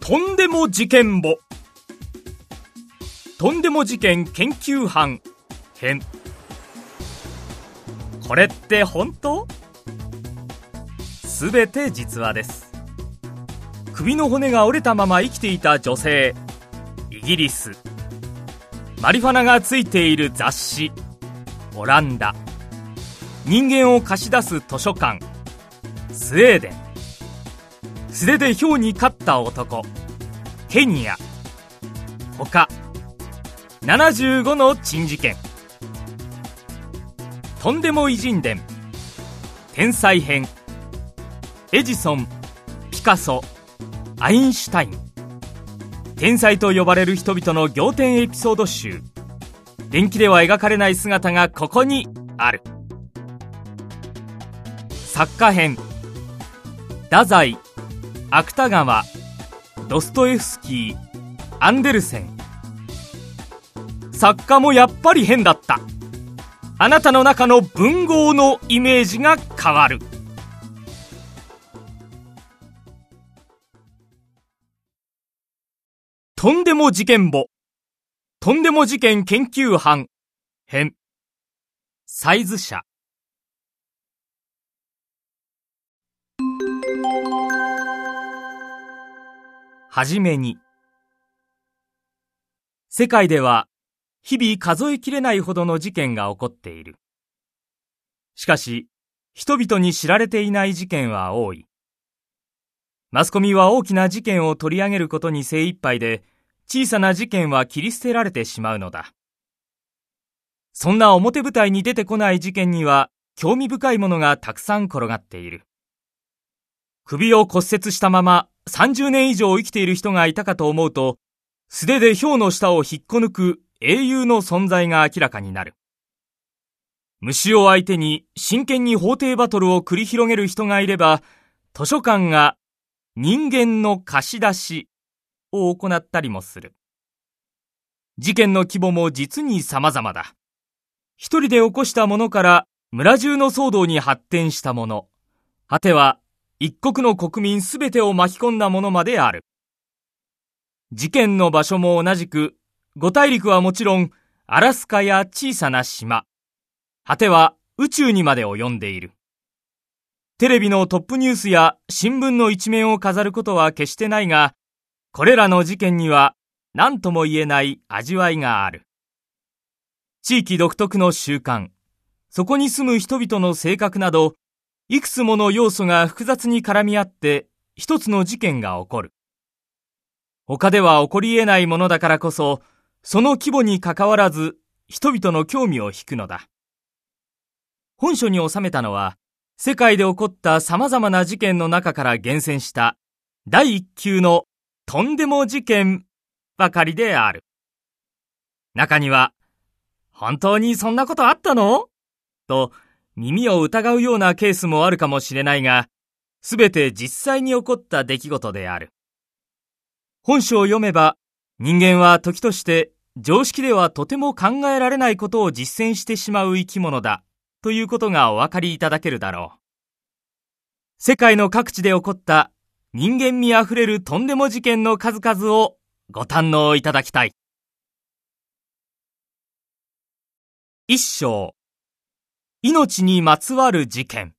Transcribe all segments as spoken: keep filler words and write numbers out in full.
とんでも事件簿。とんでも事件研究班編。これって本当？すべて実話です。首の骨が折れたまま生きていた女性、イギリス。マリファナがついている雑誌、オランダ。人間を貸し出す図書館、スウェーデン。素手で豹に勝った男、ケニア。他ななじゅうごの珍事件。とんでも偉人伝、天才編。エジソン、ピカソ、アインシュタイン。天才と呼ばれる人々の仰天エピソード集。伝記では描かれない姿がここにある。作家編。太宰、芥川、ドストエフスキー、アンデルセン。作家もやっぱり変だった。あなたの中の文豪のイメージが変わる。とんでも事件簿。とんでも事件研究班編。サイズ社。はじめに、世界では日々数えきれないほどの事件が起こっている。しかし、人々に知られていない事件は多い。マスコミは大きな事件を取り上げることに精一杯で、小さな事件は切り捨てられてしまうのだ。そんな表舞台に出てこない事件には、興味深いものがたくさん転がっている。首を骨折したままさんじゅうねん以上生きている人がいたかと思うと、素手で豹の舌を引っこ抜く英雄の存在が明らかになる。虫を相手に真剣に法廷バトルを繰り広げる人がいれば、図書館が人間の貸し出しを行ったりもする。事件の規模も実に様々だ。一人で起こしたものから村中の騒動に発展したもの、果ては一国の国民すべてを巻き込んだものまである。事件の場所も同じく、五大陸はもちろん、アラスカや小さな島、果ては宇宙にまで及んでいる。テレビのトップニュースや新聞の一面を飾ることは決してないが、これらの事件には何とも言えない味わいがある。地域独特の習慣、そこに住む人々の性格など、いくつもの要素が複雑に絡み合って一つの事件が起こる。他では起こり得ないものだからこそ、その規模にかかわらず人々の興味を引くのだ。本書に収めたのは、世界で起こった様々な事件の中から厳選した第一級のとんでも事件ばかりである。中には、本当にそんなことあったの？と耳を疑うようなケースもあるかもしれないが、すべて実際に起こった出来事である。本書を読めば、人間は時として常識ではとても考えられないことを実践してしまう生き物だということがお分かりいただけるだろう。世界の各地で起こった人間味あふれるとんでも事件の数々をご堪能いただきたい。一章、命にまつわる事件。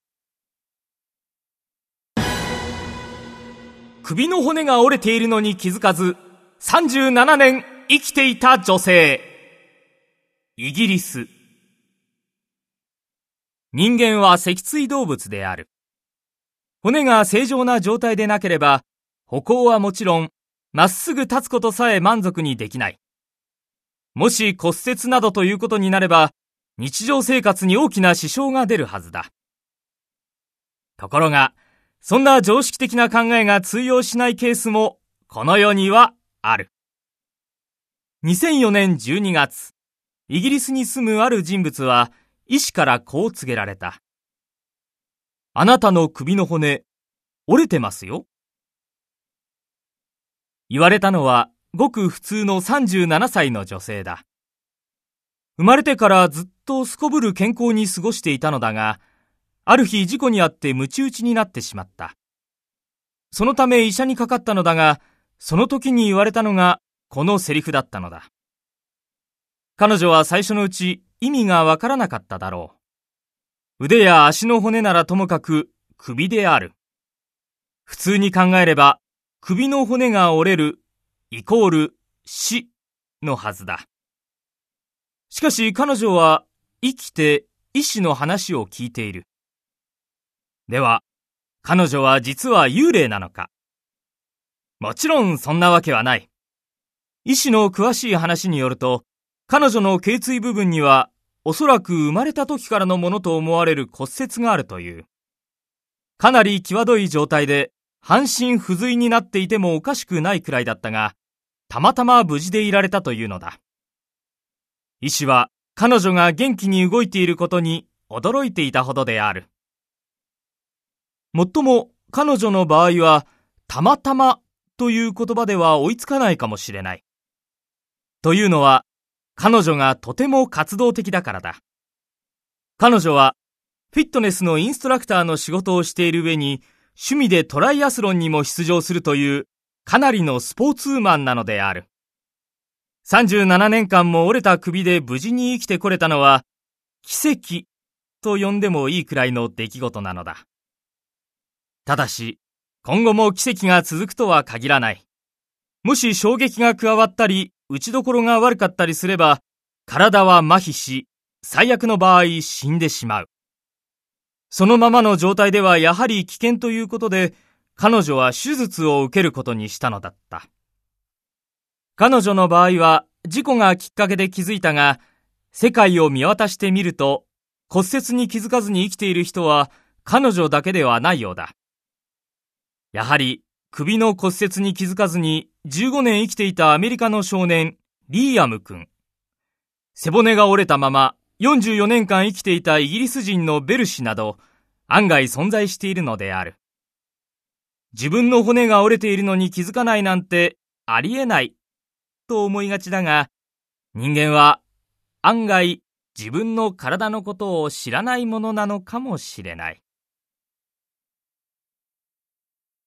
首の骨が折れているのに気づかず、さんじゅうななねん生きていた女性。イギリス。人間は脊椎動物である。骨が正常な状態でなければ、歩行はもちろん、まっすぐ立つことさえ満足にできない。もし骨折などということになれば、日常生活に大きな支障が出るはずだ。ところが、そんな常識的な考えが通用しないケースも、この世にはある。にせんよねんじゅうにがつ、イギリスに住むある人物は、医師からこう告げられた。あなたの首の骨、折れてますよ。言われたのは、ごく普通のさんじゅうななさいの女性だ。生まれてからずっとすこぶる健康に過ごしていたのだが、ある日事故にあって鞭打ちになってしまった。そのため医者にかかったのだが、 その時に言われたのがこのセリフだったのだ。彼女は最初のうち意味がわからなかっただろう。腕や足の骨ならともかく首である。普通に考えれば首の骨が折れるイコール死のはずだ。しかし彼女は生きて医師の話を聞いている。では、彼女は実は幽霊なのか？もちろんそんなわけはない。医師の詳しい話によると、彼女の頸椎部分にはおそらく生まれた時からのものと思われる骨折があるという。かなり際どい状態で半身不随になっていてもおかしくないくらいだったが、たまたま無事でいられたというのだ。医師は彼女が元気に動いていることに驚いていたほどである。もっとも彼女の場合は、たまたまという言葉では追いつかないかもしれない。というのは、彼女がとても活動的だからだ。彼女はフィットネスのインストラクターの仕事をしている上に、趣味でトライアスロンにも出場するというかなりのスポーツウーマンなのである。さんじゅうななねんかんも折れた首で無事に生きてこれたのは、奇跡と呼んでもいいくらいの出来事なのだ。ただし、今後も奇跡が続くとは限らない。もし衝撃が加わったり、打ちどころが悪かったりすれば、体は麻痺し、最悪の場合死んでしまう。そのままの状態ではやはり危険ということで、彼女は手術を受けることにしたのだった。彼女の場合は事故がきっかけで気づいたが、世界を見渡してみると、骨折に気づかずに生きている人は彼女だけではないようだ。やはり首の骨折に気づかずにじゅうごねん生きていたアメリカの少年リーアム君、背骨が折れたままよんじゅうよねんかん生きていたイギリス人のベル氏など案外存在しているのである。自分の骨が折れているのに気づかないなんてありえないと思いがちだが、人間は案外自分の体のことを知らないものなのかもしれない。